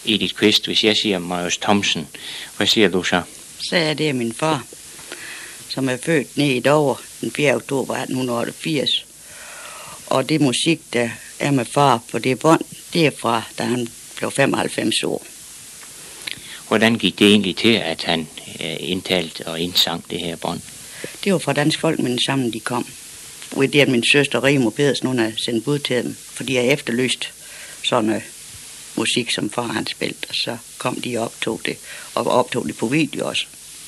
Edith Kvist, hvis jeg siger Marius Thomsen, hvad siger du så? Så er det min far, som er født nede i Dover den 4. oktober 1888. Og det musik, der er med far på det bånd, det er fra, da han blev 95 år. Hvordan gik det egentlig til, at han indtalte og indsang det her bånd? Det var fra Dansk Folkeminde sammen, de kom. Og det, at min søster Rigmor Pedersen, hun har sendt bud til dem, fordi jeg efterlyst sådan musik, som far han spillede, og så kom de og optog det på video også.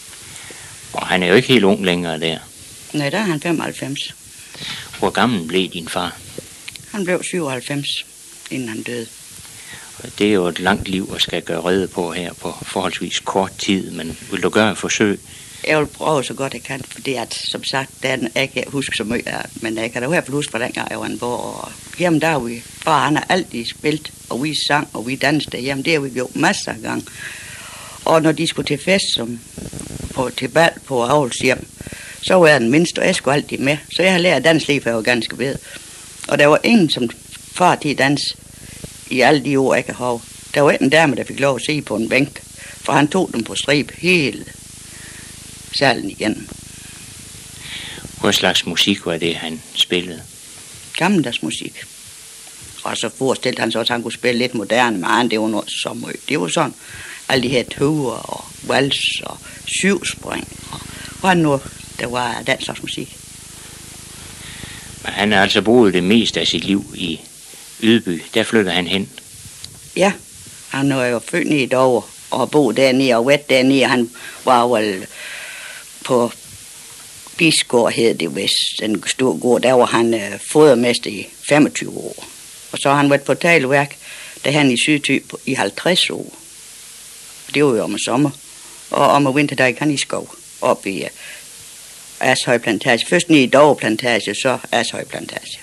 Og han er jo ikke helt ung længere der. Nej, der er han 95. Hvor gammel blev din far? Han blev 97, inden han døde. Det er jo et langt liv at skal gøre rede på her på forholdsvis kort tid, men vil du gøre et forsøg? Jeg vil prøve så godt jeg kan, for det at, som sagt, jeg kan huske så meget, men jeg kan da i hvert fald huske, hvordan jeg var en borg. Og hjemme der vi, far han har altid spillet, og vi sang, og vi dansede hjemme, det har vi gjort masser af gange. Og når de skulle til fest, til bal på avlshjem, så var jeg den mindste, og jeg skulle altid med. Så jeg har lært at danse lige, for jeg var ganske ved. Og der var ingen, som far til at danse i alle de år, jeg kan have. Der var en dame, der fik lov at se på en bænk, for han tog dem på strib hele salen igen. Hvad slags musik var det, han spillede? Gammeldags musik. Og så forestillede han så, at han kunne spille lidt moderne, men det var noget så meget. Det var sådan, alle de her tøver og vals og syvspring. Og han nu, der var den slags musik. Men han har altså boet det meste af sit liv i Ydby. Der flyttede han hen. Ja, han var jo født nede i Dover og boet dernede og været dernede. Han var vel på Bisgård, hed det vist, en stor gård. Der var han fodermester i 25 år. Og så har han været på talværk, der han i Sydty i 50 år. Det var jo om sommer. Og om vinter, der kan i skov op i Ashøj Plantage. Først nede i Dover Plantage, så Ashøj Plantage.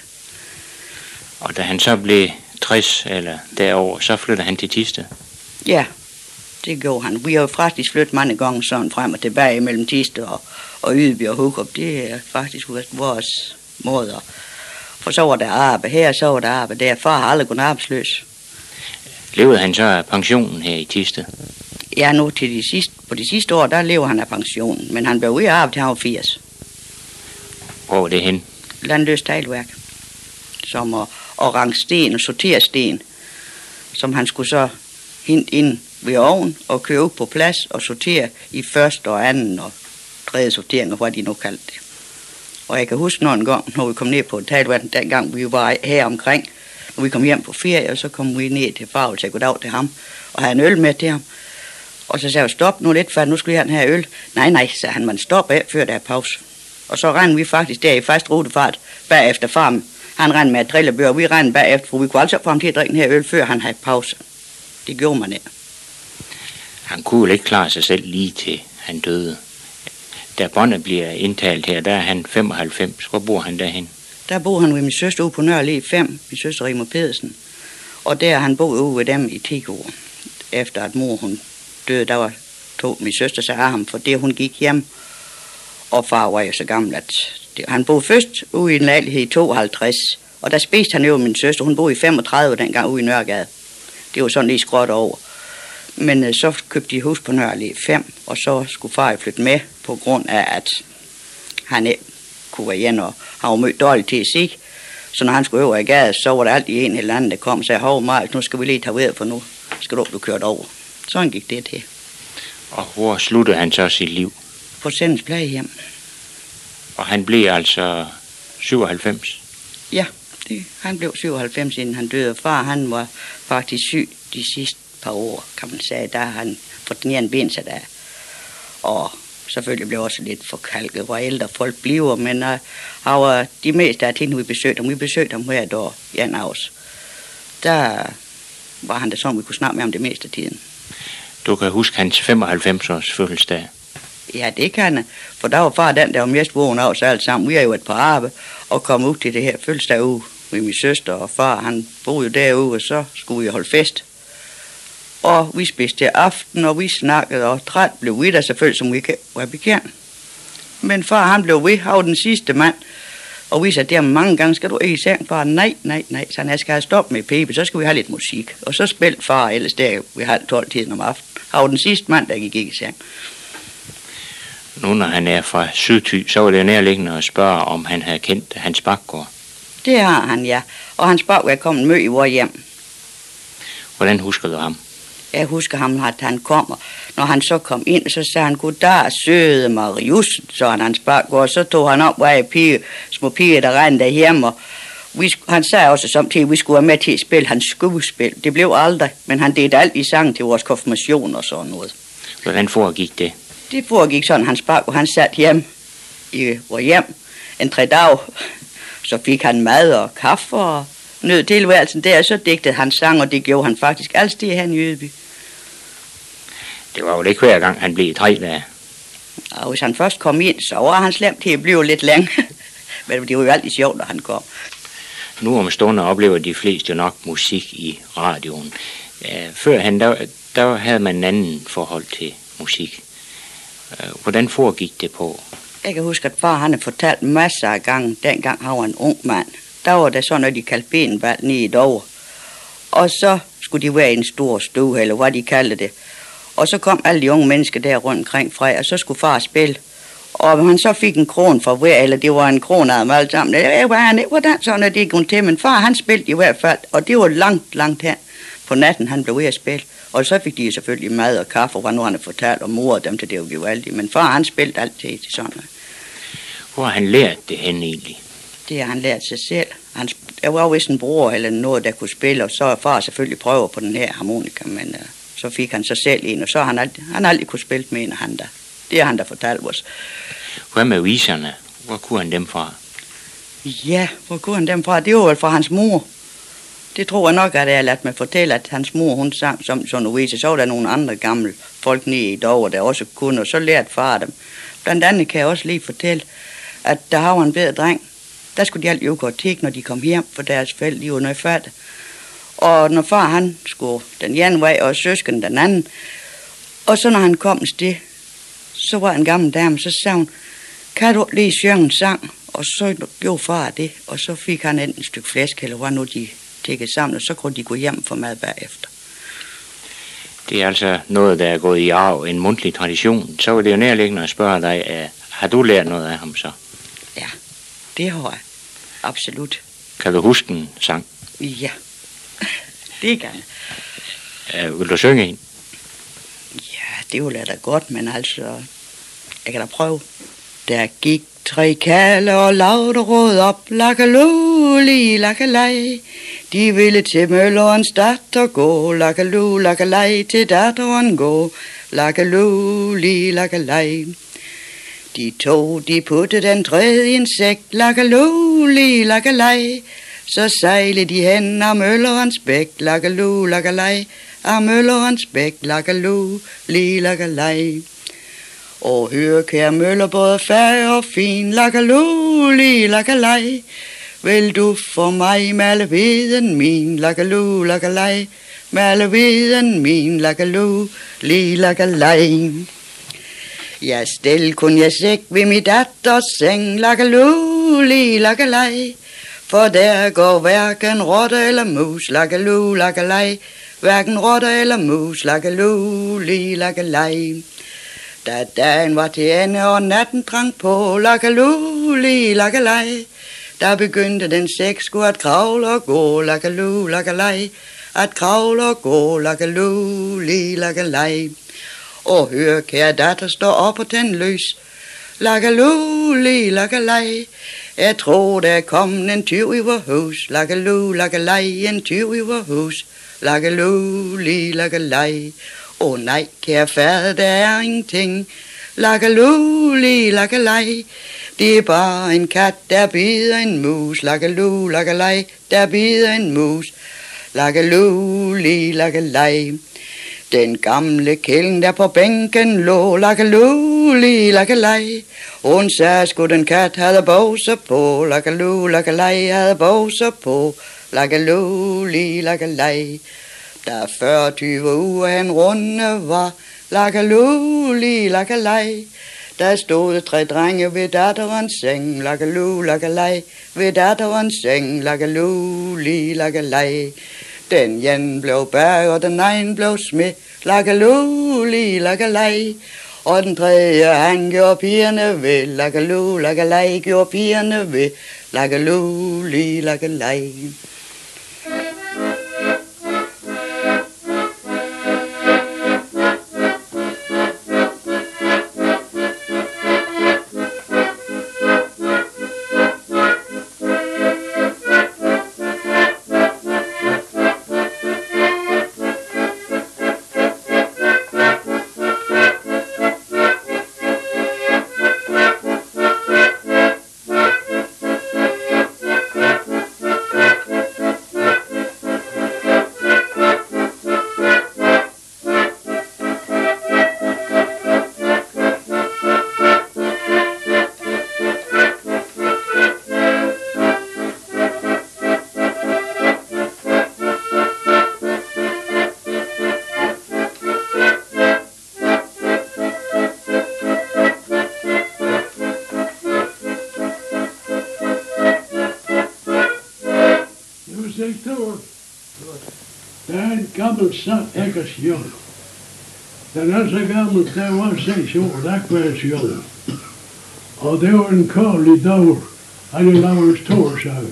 Og da han så blev 60 eller derover, så flyttede han til Thisted? Ja, det gjorde han. Vi har jo faktisk flyttet mange gange sådan frem og tilbage mellem Thisted og Ydby og Hurup. Det er faktisk vores måder. For så var der arbejde her, så var der arbejde der. Far har aldrig gået arbejdsløs. Levede han så af pensionen her i Thisted? Ja, nu på de sidste år, der lever han af pensionen. Men han blev ude af arbejde til han var 80. Hvor var det hen? Landløst teglværk. Som at range sten og sortere sten. Som han skulle så hente ind ved ovnen og køre ud på plads og sortere i første og anden og tredje sortering, og hvad de nu kaldte det. Og jeg kan huske en gang, når vi kom ned på teglværk, dengang vi var her omkring, når vi kom hjem på ferie, og så kom vi ned til far og sagde goddag til ham, og havde en øl med til ham. Og så sagde jeg, stop nu lidt, for nu skulle jeg have den her øl. Nej, sagde han, man stopper af, før der er pause. Og så rendte vi faktisk der i fast rutefart bagefter farmen. Han rendte med et drillebør, og vi rendte bagefter, for vi kunne altså få ham til at drikke den her øl, før han havde pause. Det gjorde man ikke. Han kunne jo ikke klare sig selv lige til han døde. Da båndet bliver indtalt her, der er han 95. Hvor bor han derhen? Der bor han ved min søster ude på Nørre 5, min søster Rigmor Pedersen. Og der han boet ude ved dem i 10 år. Efter at mor hun døde, tog min søster sig af ham, for det hun gik hjem. Og far var jo så gammel, at han boede først ude i en lejlighed i 52. Og der spiste han jo min søster. Hun boede i 35 dengang ude i Nørregade. Det var sådan lige skråt over. Men så købte de hus på Nørre 5, og så skulle far flytte med på grund af, at han ikke kunne være igen, og han var meget dårlig til at se. Så når han skulle over i gade, så var der altid en eller anden, der kom og sagde, hov Marius, nu skal vi lige tage ved, for nu skal du blive kørt over. Sådan gik det til. Og hvor sluttede han så sit liv? På Sendens plejehjem. Og han blev altså 97? Ja, han blev 97, inden han døde. Far, han var faktisk syg de sidste par år, kan man sige. Der han fået den ene ben sig der. Og selvfølgelig blev også lidt forkalket, hvor ældre folk bliver. Men han var de meste af tiden, vi besøgte ham hver dag, Jan Aus. Der var han der sådan, vi kunne snakke med ham det meste af tiden. Du kan huske hans 95-års fødselsdag? Ja, det kan jeg. For der var far den, der var mest vågen af os alle sammen. Vi har jo et par arbejde og kom ud til det her fødselsdag ude med min søster og far. Han boede jo derude, og så skulle vi holde fest. Og vi spiste til aften, og vi snakkede, og træt blev vi der selvfølgelig, som vi var bekendt. Men far, han blev ved, han var den sidste mand, Og vi sagde, det mange gange, skal du ikke i seng, far? Nej. Så jeg skal have stoppet med pibe, så skal vi have lidt musik. Og så spillede far ellers der ved 11:30 om aftenen. Han var den sidste mand, der gik i seng. Nu når han er fra Sydthy, så var det nærliggende at spørge, om han havde kendt Hans Bakgaard. Det har han, ja. Og Hans Bakgaard er kommet mød i vores hjem. Hvordan husker du ham? Jeg husker ham, at han kommer. Når han så kom ind, så sagde han, goddag, søde Marius, så han Hans Bakgaard. Så tog han op, hvor jeg små piger, der rendte derhjemme. Og han sagde også samtidig, at vi skulle være med til at spille hans skuespil. Det blev aldrig, men han delte altid sang til vores konfirmation og sådan noget. Hvordan foregik det? Det foregik sådan, Hans Bakgaard, han sat hjem i vores hjem en 3 dage. Så fik han mad og kaffe og nød tilværelsen der, og så digtede han sang, og det gjorde han faktisk altid han i Ydby. Det var jo ikke hver gang, han blev 3 dage. Og hvis han først kom ind, så var han slemt til at blive lidt længe. Men det var jo altid sjovt, når han kom. Nu om stunder oplever de fleste jo nok musik i radioen. Førhen, der havde man en anden forhold til musik. Hvordan foregik det på? Jeg kan huske, at far han har fortalt masser af gange, dengang han var en ung mand. Der var der sådan noget, de kaldte benbald nede i Dover. Og så skulle de være i en stor stue, eller hvad de kaldte det. Og så kom alle de unge mennesker der rundt omkring fra, og så skulle far spille. Og han så fik en kron for hver, eller det var en kron af dem alle sammen. Hvordan sådan er det gået til? Men far han spilte i hvert fald, og det var langt hen på natten, han blev ved at spille. Og så fik de selvfølgelig mad og kaffe, og nu han havde fortalt om mor og dem til det var gevaldigt. Men far han spilte altid til sådan noget. Hvor har han lært det hen egentlig? Det har han lært sig selv. Der var vist en bror eller noget, der kunne spille, og så er far selvfølgelig prøver på den her harmonika, men så fik han sig selv en, og så har han aldrig kunne spille med en af han der. Det har han da fortalt os. Hvad med viserne? Hvor kunne han dem fra? Ja, hvor kunne han dem fra? Det var vel fra hans mor. Det tror jeg nok, at jeg har ladt mig fortælle, at hans mor, hun sang som sådan en vise. Så var der nogle andre gamle folk nede i Dover, der også kunne, og så lærte far dem. Blandt andet kan jeg også lige fortælle, at der var en bedre dreng. Der skulle de altid jo gå til, når de kom hjem, for deres forældre, de var noget fattige. Og når far han skulle den ene vej, og søsken den anden, og så når han kom et sted, så var en gammel dame, så sagde hun, kan du lige synge en sang? Og så gjorde far det, og så fik han enten et stykke flæsk, eller hvad nu de tækkede sammen, og så kunne de gå hjem for mad bagefter. Det er altså noget, der er gået i arv, en mundtlig tradition. Så var det jo nærliggende at spørge dig, har du lært noget af ham så? Ja, det har jeg. Absolut. Kan du huske en sang? Ja, det kan jeg. Vil du synge en? Ja, det ville jeg da godt, men altså, jeg kan da prøve. Der gik 3 kalde og lavede råd op, lakaluli, lakalej. De ville til møllerens datter gå, lakalu, lakalej, til datteren gå, lakaluli, lakalej. De puttede den tredje i en sæk, lakaluli, lakalej. Så sejlede de hen af møllerens bæk, lakalu, lakalej, af møllerens bæk, lakaluli, lakalej. Og hør, kære møller, både færg og fin, lakaluli, lakalej. Vil du for mig male veden min, lakalu, lakalej, male veden min, lakaluli, lakalej. Jeg stil kun jeg sæk ved min datters seng, lakaluli, lakalej. For der går hverken rotte eller mus, lakalu, lakalej. Hverken rotte eller mus, lakaluli, lakalej. Da dagen var til ende og natten drang på, lakaluli, lakalej. Der begyndte den sæk sgu at kravle og gå, lakalu, lakalej. At kravle og gå, lakaluli, lakalej. Og hør, kære datter, stå op og tænd lys, lakaluli, lakalej. Jeg tror, der kom en tyv i vor hus, lakalu, lakalej, en tyv i vor hus, lakaluli, lakalej. Åh nej, kære fader, der er ingenting, lakaluli, lakalej. Det er bare en kat, der bider en mus, lakalu, lakalej, der bider en mus, lakaluli, lakalej. Den gamle kælden, der på bænken lå, lakaluli, lakalej. Hun sagde, sgu den kat havde bogser på, lakalu, lakalej, havde bogser på, lakaluli, lakalej. Da 40 uger han runde var, lakaluli, lakalej. Der stod 3 drenge ved datterens seng, lakelu, lakalej, ved datterens seng, lakelu, li, lakalej. Den ene blev bag, og den ene blev smed, lakelu, li, lakalej. Og den tredje, han gjorde pigerne ved, lakelu, lakalej, gjorde pigerne ved, lakelu, li, lakalej. Der er en gammel sang, Æggers Jul. Den er så gammel, der var 6 år, Æggers Jul. Og det var en kold i dag, han lavede en stor sang.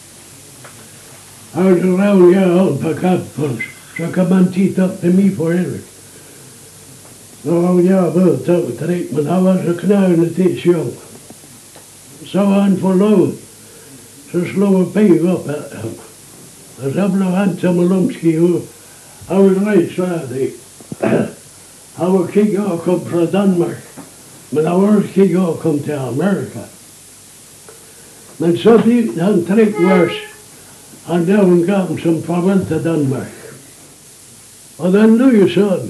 Han lavede jeg oven på kampens, så kan man titte op til mig på Erik. Nå var jeg både 2-3, men han var så knævende til sjov. Så var han forlovet, så slog jeg bag op af ham. Og så blev han som en lumski ud. Han ville rejse færdig. Han var kigget og kom fra Danmark. Men han var også kigget og kom til Amerika. Men så delte han 3 vers. Han lavede en gammel som farvel til Danmark. Og den lyder sådan.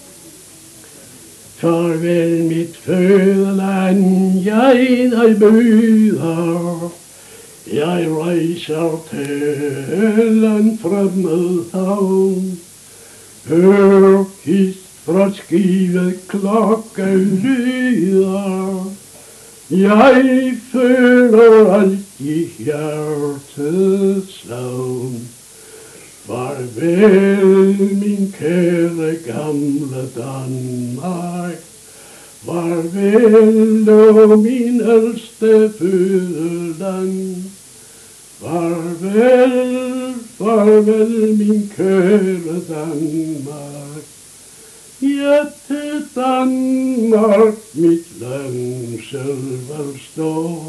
Farvel mit fødeland, jeg dig byder. Jeg rejser til en fremmed havn. Hør hist fra skibet klokken lyder. Jeg føler alt i hjertets savn. Farvel min kære gamle Danmark. Farvel du min ældste fødeland. Farvel, farvel min kære Danmark. Ja, til Danmark mit længsel vil stå.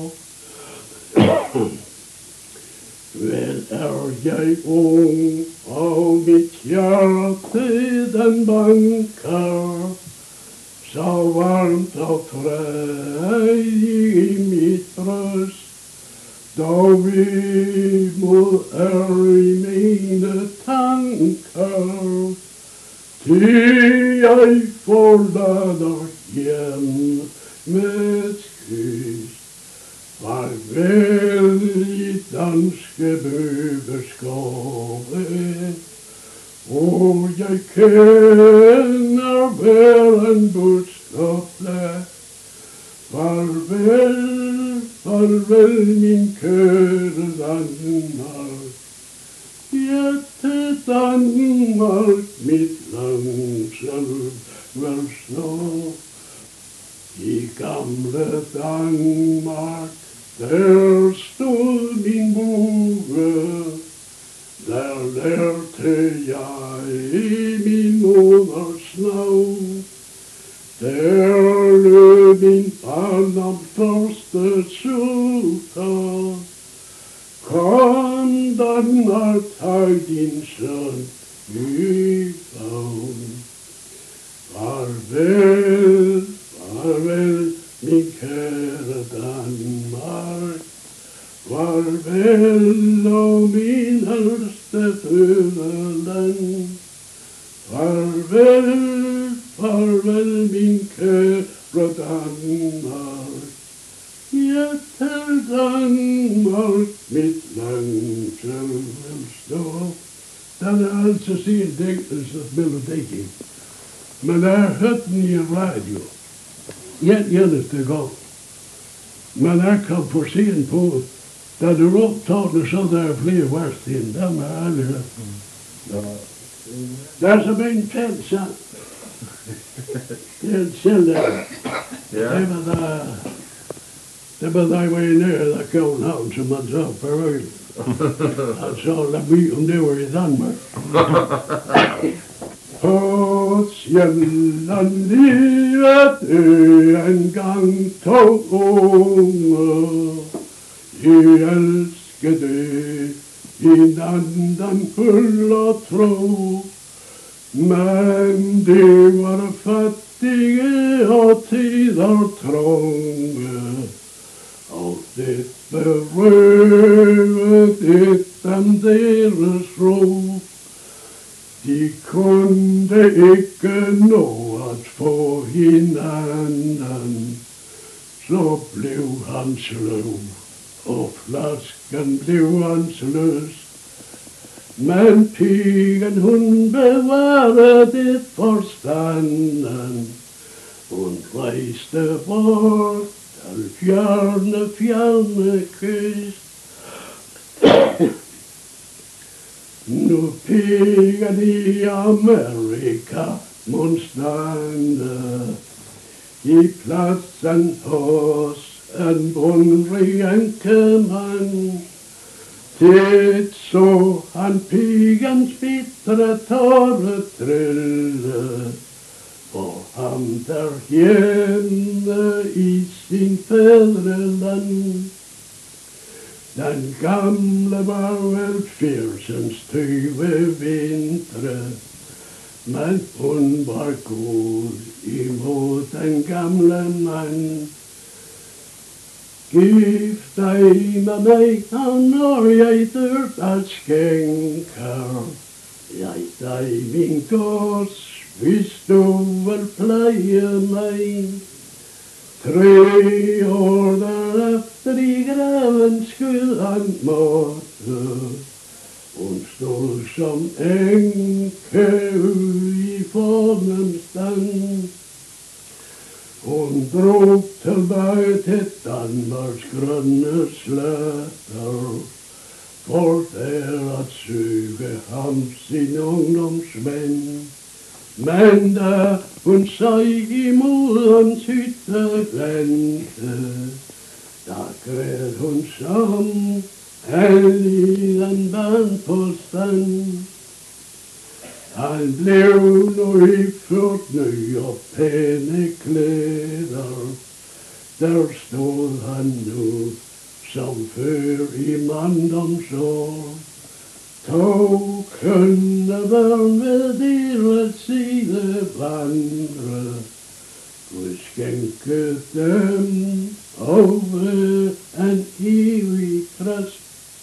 Vel er jeg ung, og mit hjerte den banker. Så varmt og frejdig i mit bryst. Dog imod er i mine tanker. Til jeg forlader hjem med kyst. Farvel i danske bøgeskove. Og jeg kender hver en busk og plæt. Farvel, farvel min kære Danmark. Ja, til Danmark mit længsel vil stå. I gamle Danmark, der stod min bue. Der lærte jeg min moders navn. Der løb min barndom første sukker. Kom Danmark, tag din søn i favn. Farvel, farvel min kære Danmark. Farvel og min ældste fødeland. Farvel, farvel min kære Danmark. Ja, til Danmark mit længsel vil stå. Den er altså sin digtelsesmelodi. Men jeg har hørt den i radio. eneste gang. Men jeg kan få sent på, da du optager så der er flere vers til den, der må jeg aldrig høre. Det er som en fældsang. Det er en selv der. Det var da jeg var i nær af København, som man så på øl. Og så lad vi om det var i Danmark. På Sjælland livet engang to unge. De elskede hinanden fuld og tro. Men de var fattige og tider trånge. Og det berøvede dem deres ro. De kunne ikke nå at få hinanden. Så blev han sløv, og flasken blev hans lyst. Men pigen hun bevarede forstanden. Hun rejste bort til fjerne kyst. Nu pigen i Amerika må stande i pladsen hos en bundrig enkemand. Det så han pigens bittre tårer trille på ham der hjemme i sin fædreland. Den gamle var vel 80 vintre, men hun var god imod den gamle mand. Gift dig med mig, når jeg dør at skænker. Jeg dig min gods, hvis du vil pleje mig. 3 år derefter i graven skulle han måtte. Hun stod som enke i fornem stand. Hun drog tilbage til Danmarks grønne sletter, for der at søge ham sin ungdomsven. Men da hun sig imod hans hytte vendte, da græd hun som hellig vand på stand. Han blev nu iført nye og pæne klæder. Der stod han nu som før i manddomsår. 2 kønne børn ved deres side vandre. Gud skænke dem over en evig trøst.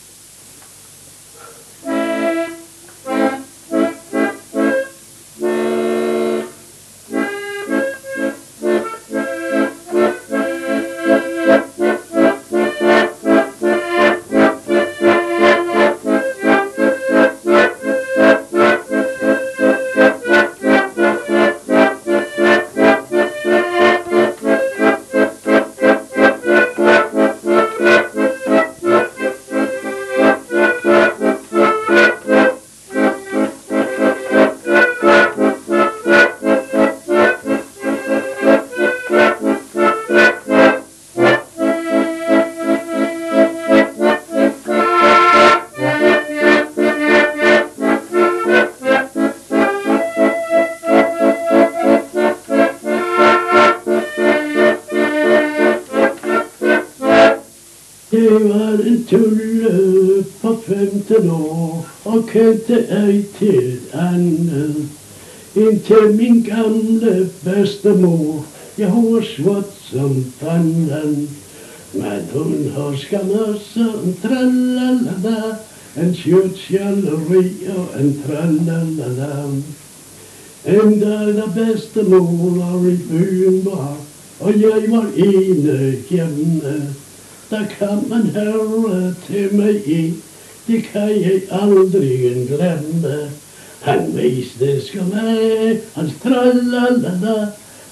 Tulle på 15 år og kendte ej til andet indtil min gamle bedstemor, jeg var svart som fanden. Men hun husker mig som tralala, en skjortskjalleri og en tralala. En dag da bedstemor var i byen var, og jeg var ene hjemme. Der kom en herre til mig i, det kan jeg aldrig glemme. Han viste skal mig hans tralala,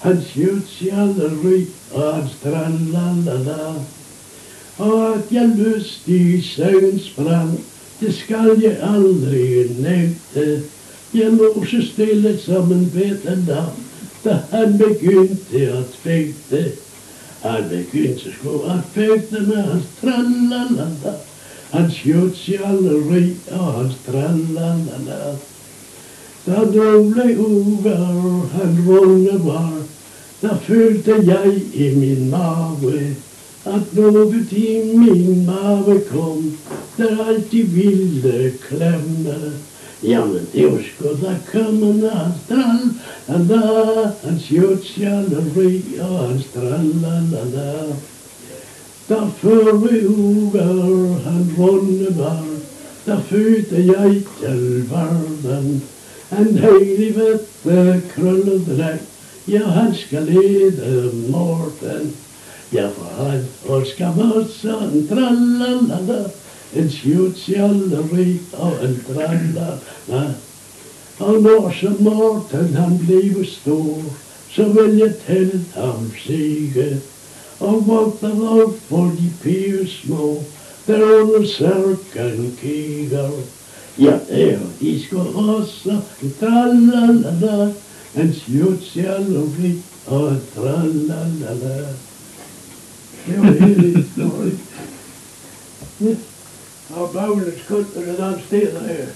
hans jutsjalleri og hans tralalala. Og at jeg lyst i søvn sprang, det skal jeg aldrig nægte. Jeg lå så stille som en veteran, da han begyndte at fægte. Han begyndte sgu at fægte med hans tralalala, hans jutsjalleri og hans tralalala. Da nogle uger han runde var, der følte jeg i min mave, at noget i min mave kom, der altid ville klemme. Jamen det var sgu da kommet hans tralala, hans jutsjalleri og hans tralala. Da forrige uger han runde var, der fødte jeg til verden. En heilig vette krøllet dreng, ja han skal lede Morten. Ja for han elsker masse en tralala, en jutsjalleri og en tralala. Og når så Morten han bliver stor, så vil jeg til ham sige, og vogter op for de pige små, der under sørken kigger. Ja, de skal også tralala, en jutsjalleri og en tralala. Det var hele historien. Ja. Og Magnus kunde det der steder her.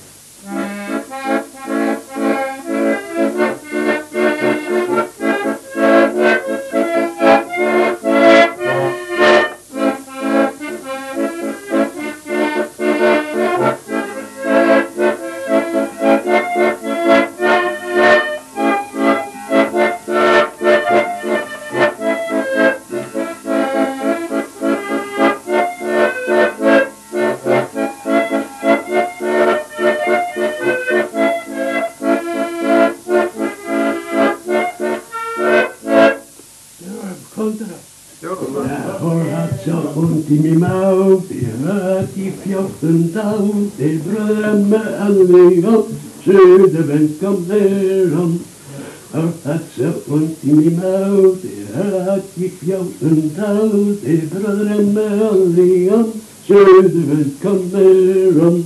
I min mave, det hørte i 14 dage, det drømme aldrig om, søde ven kom herom. Og at så ondt i min mave, det hørte i 14 dage, det drømme aldrig om, søde ven kom herom.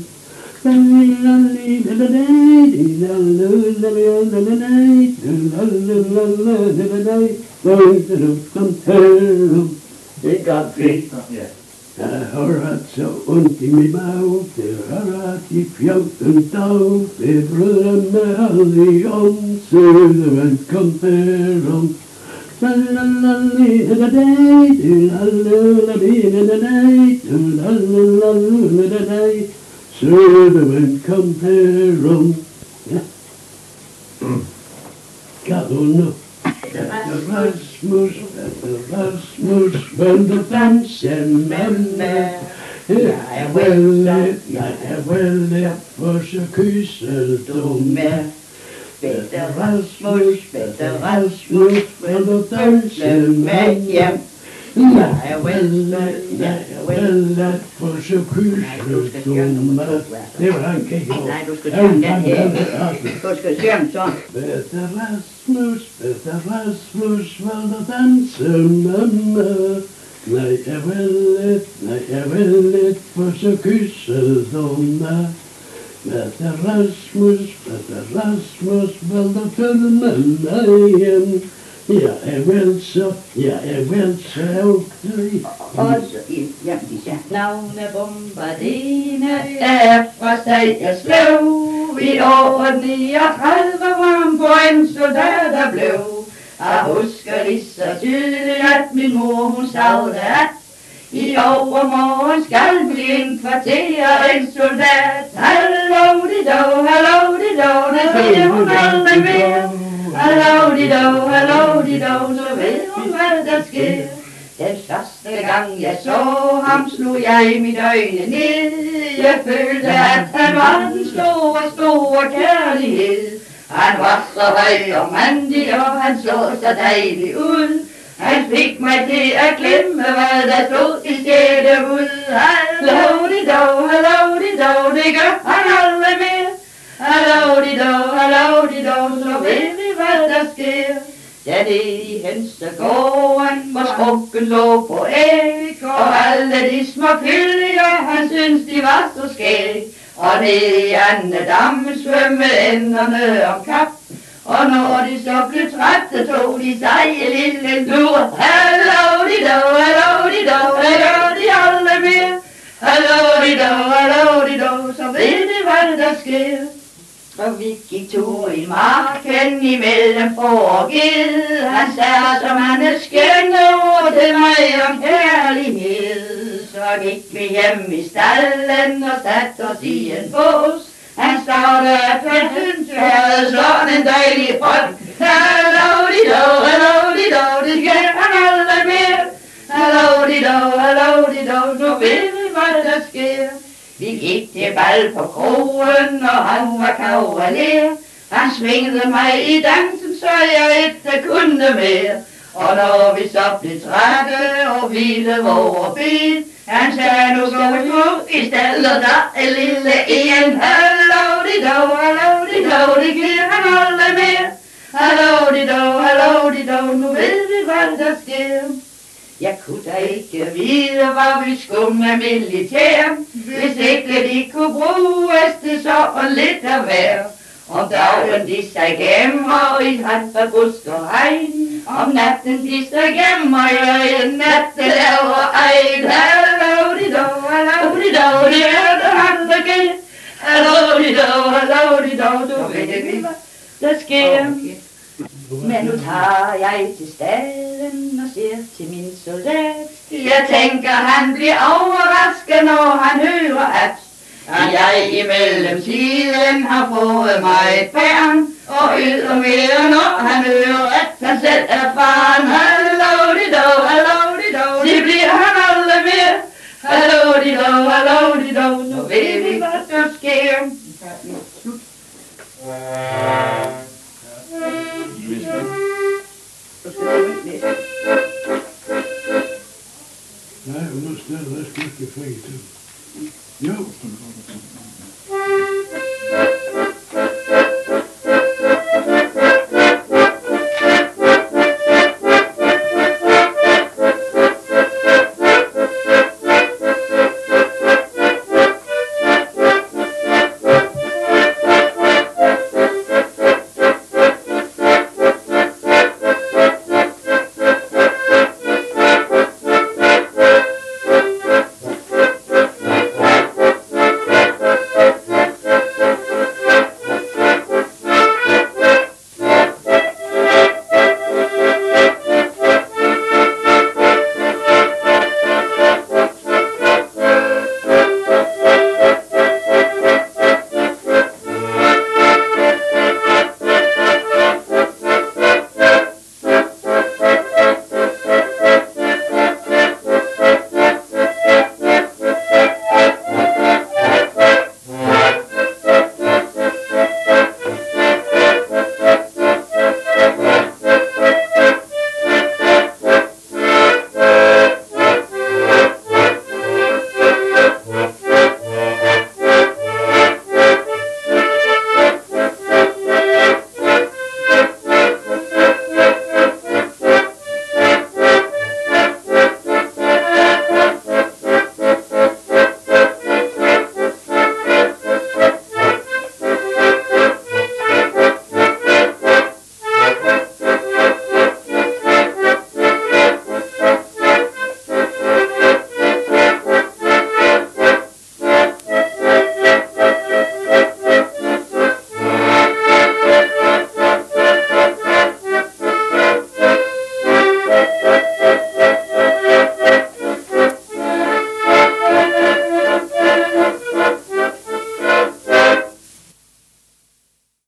Det er fint. Jeg har haft så ondt i min mave, det har haft i 14 dage, det drømme aldrig om, søde ven kom herom. Søde ven kom herom. Ja. Kan du nu? Rasmus, vil du danse med mig? Jeg er vel, for så kysser du mig. Peter Rasmus, vil du danse med hjem? Jeg er vel, for så kysser du mig. Det var han ikke. Nej, du skal synge den her. Du skal synge sådan. Peter Rasmus, vil du danse med mig? Nej, jeg vil lidt, for så kysser du mig. Peter Rasmus, vil du følge med mig hjem? Jeg er vel så aldrig. Og så i Jamdisja. Navne Bombardine er fra Stagerslev. I år 39 var han på en soldat, der blev. Jeg husker lige så tydeligt, at min mor hun savnede, at i overmorgen skal vi indkvartere en soldat. Hallo de do, det siger hun aldrig mere. Hallo de do, så ved hun hvad der sker. Den første gang jeg så ham, slog jeg mit øjne ned. Jeg følte, at han var den store kærlighed. Han var så høj og mandig, og han så dejlig ud. Han fik mig til at glemme, hvad der stod i stedet ud. Hallo de do, det gør han aldrig mere. Hallo de do, så ved vi hvad der sker. Ja, det i Henstegården, hvor skrukken lå på æg, og alle de små kyllinger, han synes de var så skæg. Og nede i Annedammen svømmede enderne om kap, og når de så blev trætte, tog de sig en lille lur. Hallo de do, hallo de do, hallo de alle mere. Hallo de do, så ved de hvad der sker. Og vi gik tur i marken imellem får og ged. Han sagde som han er skønne ord til mig om kærlighed. Så gik vi hjem i stallen og satte os i en bås. Han startede at han syntes vi havde sådan en dejlig folk. Hallo de do, det skal han aldrig mere. Hallo de do, nu ved vi hvad der sker. Vi gik til bal på krogen, og han var kavaler. Han svingede mig i dansen, så jeg ikke kunne mere. Og når vi så blev trætte og hvilede vores ben, han sagde, nu går vi ud i stallet, der er lille en. Hallo de do, det giver han aldrig mere. Hallo de do, nu ved vi hvad der sker. Jeg kunne da ikke vide, hvad vi skulle med militær, hvis ikke de kunne bruges til så lidt af hver. Om dagen de sig gemmer i hat og busk og hegn, om natten de sig gemmer i en natte laver egen. Hallo de do, det er det han der giver. Hallo de do, du ved vi hvad der sker. Men nu tager jeg til staden og siger til min soldat, jeg tænker han bliver overrasket, når han hører at jeg i mellemtiden har fået mig et barn, og ydermere når han hører at han selv er faren. Hallo de do, det bliver han aldrig mere. Hallo de do, nu ved vi hvad der sker. Nej, hun har stadig været skiftet fag til. Jo.